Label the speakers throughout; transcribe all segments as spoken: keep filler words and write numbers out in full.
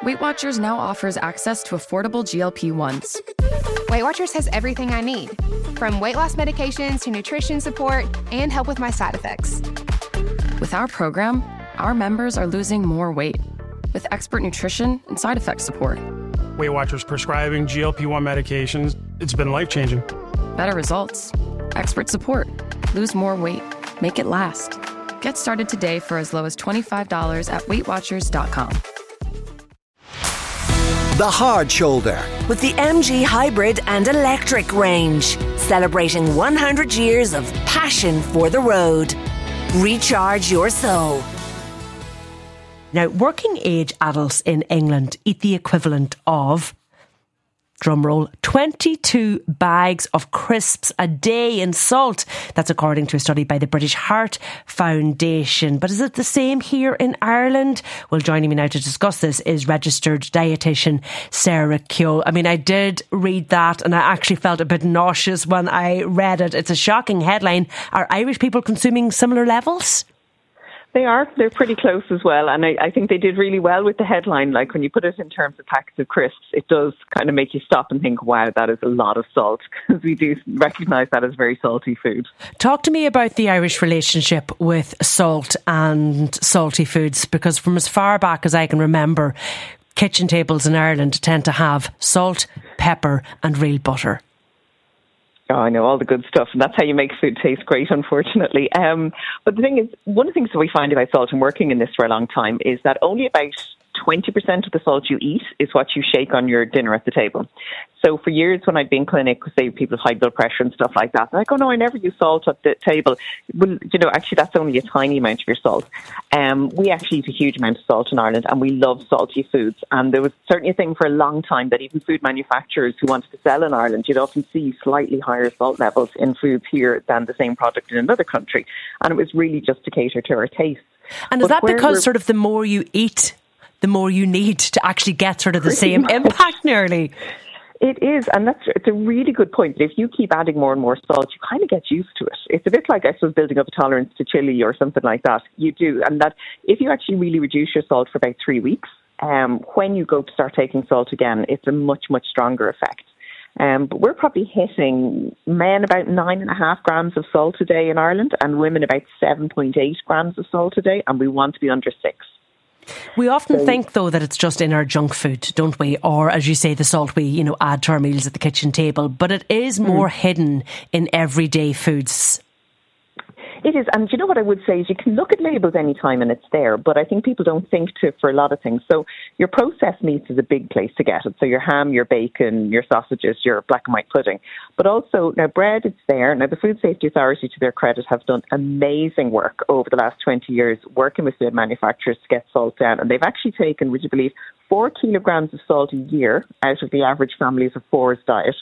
Speaker 1: Weight Watchers now offers access to affordable G L P ones.
Speaker 2: Weight Watchers has everything I need, from weight loss medications to nutrition support and help with my side effects.
Speaker 1: With our program, our members are losing more weight with expert nutrition and side effect support.
Speaker 3: Weight Watchers prescribing G L P one medications, it's been life-changing.
Speaker 1: Better results, expert support, lose more weight, make it last. Get started today for as low as twenty-five dollars at weight watchers dot com.
Speaker 4: The Hard Shoulder
Speaker 5: with the M G Hybrid and Electric range, celebrating one hundred years of passion for the road. Recharge your soul.
Speaker 6: Now, working age adults in England eat the equivalent of, drumroll, twenty-two bags of crisps a day in salt. That's according to a study by the British Heart Foundation. But is it the same here in Ireland? Well, joining me now to discuss this is registered dietitian Sarah Keogh. I mean, I did read that and I actually felt a bit nauseous when I read it. It's a shocking headline. Are Irish people consuming similar levels?
Speaker 7: They are. They're pretty close as well. And I, I think they did really well with the headline. Like when you put it in terms of packets of crisps, it does kind of make you stop and think, wow, that is a lot of salt, because we do recognise that as very salty food.
Speaker 6: Talk to me about the Irish relationship with salt and salty foods, because from as far back as I can remember, kitchen tables in Ireland tend to have salt, pepper and real butter.
Speaker 7: Oh, I know, all the good stuff. And that's how you make food taste great, unfortunately. Um, but the thing is, one of the things that we find about salt and working in this for a long time is that only about twenty percent of the salt you eat is what you shake on your dinner at the table. So for years when I'd been in clinic, say people with high blood pressure and stuff like that, they're like, oh no, I never use salt at the table. Well, you know, actually that's only a tiny amount of your salt. Um, we actually eat a huge amount of salt in Ireland and we love salty foods. And there was certainly a thing for a long time that even food manufacturers who wanted to sell in Ireland, you'd often see slightly higher salt levels in foods here than the same product in another country. And it was really just to cater to our tastes.
Speaker 6: And is that because sort of the more you eat, the more you need to actually get sort of the same impact nearly?
Speaker 7: It is, and that's it's a really good point. If you keep adding more and more salt, you kind of get used to it. It's a bit like, I suppose, building up a tolerance to chili or something like that. You do, and that if you actually really reduce your salt for about three weeks, um, when you go to start taking salt again, it's a much, much stronger effect. Um, but we're probably hitting men about nine and a half grams of salt a day in Ireland, and women about seven point eight grams of salt a day, and we want to be under six.
Speaker 6: We often so, think, though, that it's just in our junk food, don't we? Or, as you say, the salt we, you know, add to our meals at the kitchen table. But it is more mm. hidden in everyday foods.
Speaker 7: It is, and you know what I would say is you can look at labels anytime and it's there, but I think people don't think to for a lot of things. So your processed meats is a big place to get it. So your ham, your bacon, your sausages, your black and white pudding. But also, now bread, it's there. Now the Food Safety Authority, to their credit, have done amazing work over the last twenty years working with food manufacturers to get salt down. And they've actually taken, would you believe, four kilograms of salt a year out of the average families of four's diet.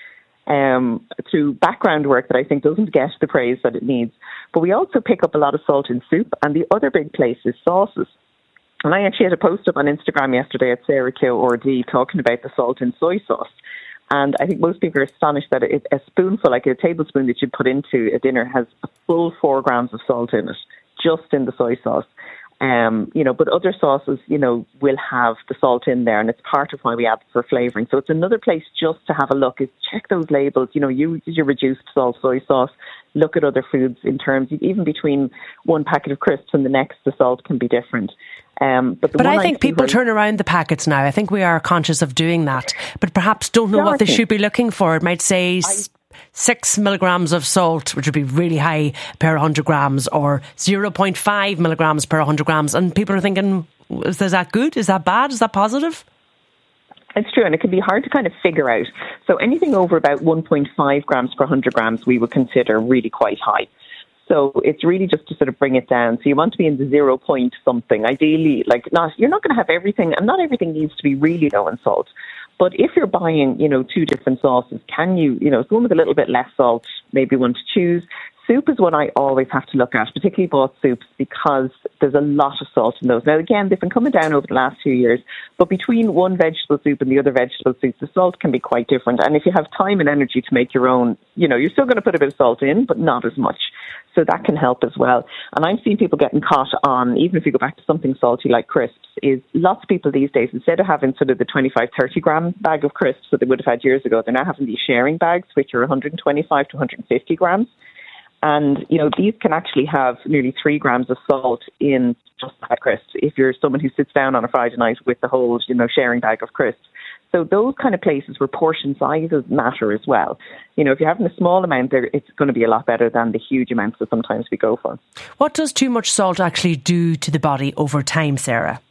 Speaker 7: Um, through background work that I think doesn't get the praise that it needs. But we also pick up a lot of salt in soup, and the other big place is sauces. And I actually had a post up on Instagram yesterday at Sarah Keogh R D talking about the salt in soy sauce. And I think most people are astonished that it, a spoonful, like a tablespoon that you put into a dinner, has a full four grams of salt in it, just in the soy sauce. Um, you know, but other sauces, you know, will have the salt in there, and it's part of why we add for flavouring. So it's another place just to have a look, is check those labels. You know, use your reduced salt soy sauce. Look at other foods in terms, even between one packet of crisps and the next, the salt can be different. Um, but
Speaker 6: but I think I people turn around the packets now. I think we are conscious of doing that, but perhaps don't know no, what they should be looking for. It might say I, six milligrams of salt, which would be really high per one hundred grams, or zero point five milligrams per one hundred grams. And people are thinking, is that good? Is that bad? Is that positive?
Speaker 7: It's true, and it can be hard to kind of figure out. So anything over about one point five grams per one hundred grams we would consider really quite high. So it's really just to sort of bring it down. So you want to be in the zero point something. Ideally, like not, you're not going to have everything, and not everything needs to be really low in salt. But if you're buying, you know, two different sauces, can you, you know, one with a little bit less salt, maybe one to choose. soup is one I always have to look at, particularly bought soups, because there's a lot of salt in those. Now, again, they've been coming down over the last few years, but between one vegetable soup and the other vegetable soup, the salt can be quite different. And if you have time and energy to make your own, you know, you're still going to put a bit of salt in, but not as much. So that can help as well. And I'm seeing people getting caught on, even if you go back to something salty like crisps, is lots of people these days, instead of having sort of the twenty-five, thirty gram bag of crisps that they would have had years ago, they're now having these sharing bags, which are one hundred twenty-five to one hundred fifty grams. And, you know, these can actually have nearly three grams of salt in just that crisp if you're someone who sits down on a Friday night with the whole, you know, sharing bag of crisps. So those kind of places where portion sizes matter as well. You know, if you're having a small amount there, it's going to be a lot better than the huge amounts that sometimes we go for.
Speaker 6: What does too much salt actually do to the body over time, Sarah?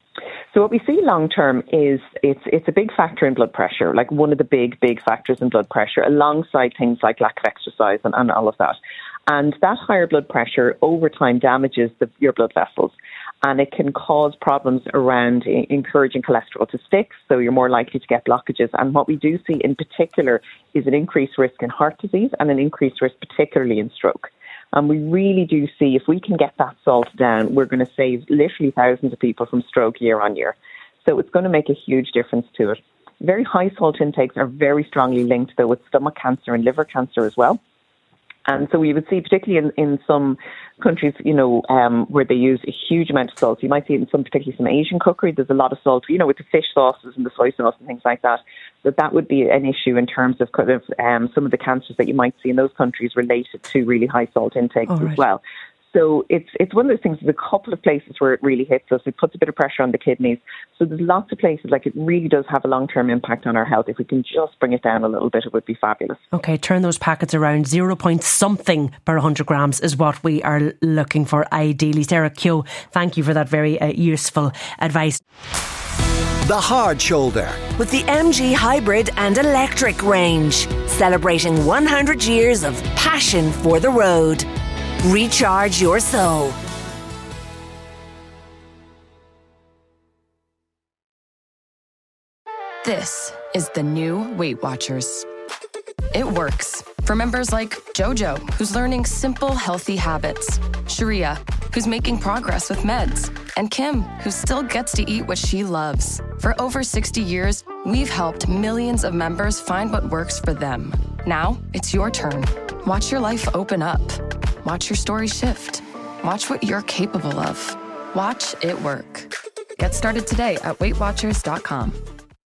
Speaker 7: So what we see long term is it's it's a big factor in blood pressure, like one of the big, big factors in blood pressure, alongside things like lack of exercise and, and all of that. And that higher blood pressure over time damages the, your blood vessels. And it can cause problems around encouraging cholesterol to stick, so you're more likely to get blockages. And what we do see in particular is an increased risk in heart disease and an increased risk particularly in stroke. And we really do see if we can get that salt down, we're going to save literally thousands of people from stroke year on year. So it's going to make a huge difference to it. Very high salt intakes are very strongly linked, though, with stomach cancer and liver cancer as well. And so we would see, particularly in, in some countries, you know, um, where they use a huge amount of salt. You might see it in some, particularly some Asian cookery. There's a lot of salt, you know, with the fish sauces and the soy sauce and things like that. So that would be an issue in terms of kind of um, some of the cancers that you might see in those countries related to really high salt intakes right. as well. So it's it's one of those things, there's a couple of places where it really hits us. It puts a bit of pressure on the kidneys. So there's lots of places, like it really does have a long-term impact on our health. If we can just bring it down a little bit, it would be fabulous.
Speaker 6: OK, turn those packets around. Zero point something per one hundred grams is what we are looking for ideally. Sarah Keogh, thank you for that very uh, useful advice.
Speaker 4: The Hard Shoulder.
Speaker 5: With the M G Hybrid and Electric range. Celebrating one hundred years of passion for the road. Recharge your soul.
Speaker 1: This is the new Weight Watchers. It works for members like Jojo, who's learning simple, healthy habits, Sharia, who's making progress with meds, and Kim, who still gets to eat what she loves. For over sixty years, we've helped millions of members find what works for them. Now, it's your turn. Watch your life open up. Watch your story shift. Watch what you're capable of. Watch it work. Get started today at weight watchers dot com.